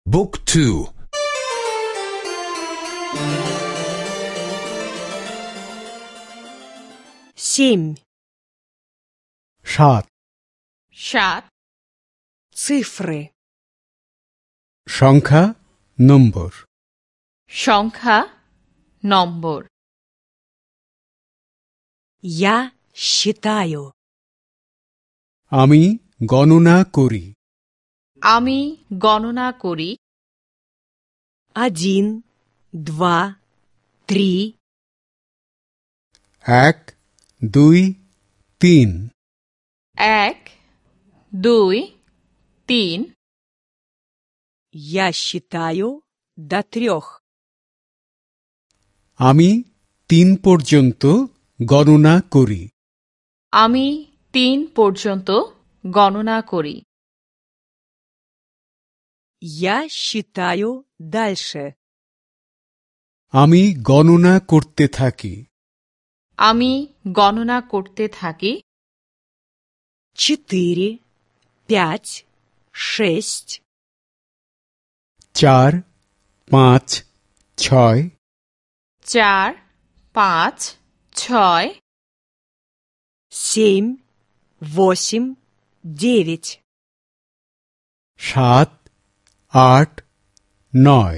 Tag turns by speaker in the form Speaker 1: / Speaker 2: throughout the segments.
Speaker 1: บุ๊กทู
Speaker 2: семь
Speaker 3: সাত
Speaker 2: цифры
Speaker 3: সংখ্যা নম্বর
Speaker 2: Я считаю
Speaker 3: আমি গণনা করি
Speaker 2: один, два, три,
Speaker 3: এক দুই তিন
Speaker 2: Я считаю до трех.
Speaker 3: আমি 3 পর্যন্ত গণনা করি
Speaker 2: Я считаю дальше.
Speaker 3: আমি গণনা করতে থাকি
Speaker 2: Четыре, пять, шесть,
Speaker 3: 4 5 6
Speaker 2: семь, восемь, девять,
Speaker 3: 7 8 9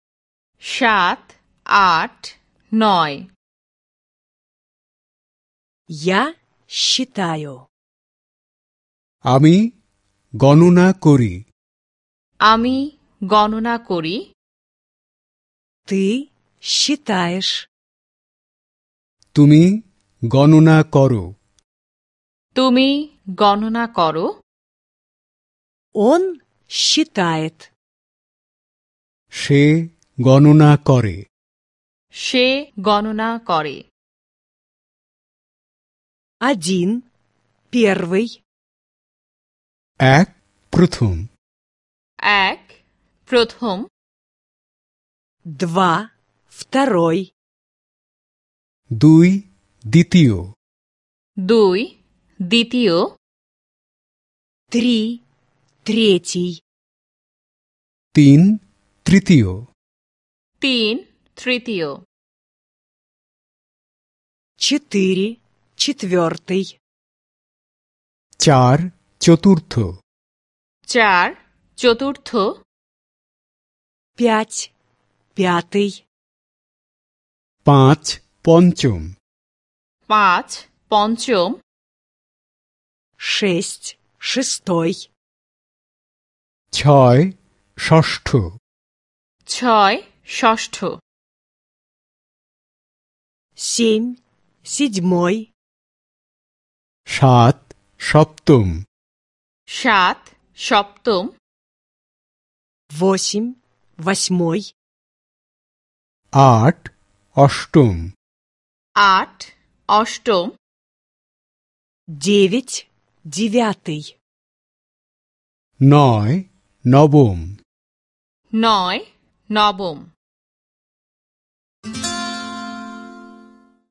Speaker 2: Я считаю.
Speaker 3: আমি গণনা করি
Speaker 2: Ты считаешь.
Speaker 3: তুমি গণনা করো
Speaker 2: Он считает.
Speaker 3: সে গণনা করে
Speaker 2: Один, первый,
Speaker 3: এক প্রথম
Speaker 2: два, второй,
Speaker 3: 2 দ্বিতীয়
Speaker 2: три, третий,
Speaker 3: 3 তৃতীয়
Speaker 2: четыре, четвертый,
Speaker 3: 4 চতুর্থ
Speaker 2: пять, пятый,
Speaker 3: 5 পঞ্চম
Speaker 2: шесть, шестой,
Speaker 3: 6 ষষ্ঠ
Speaker 2: семь, седьмой,
Speaker 3: 7 সপ্তম
Speaker 2: восемь, восьмой,
Speaker 3: 8 অষ্টম
Speaker 2: девять, девятый,
Speaker 3: 9 নবম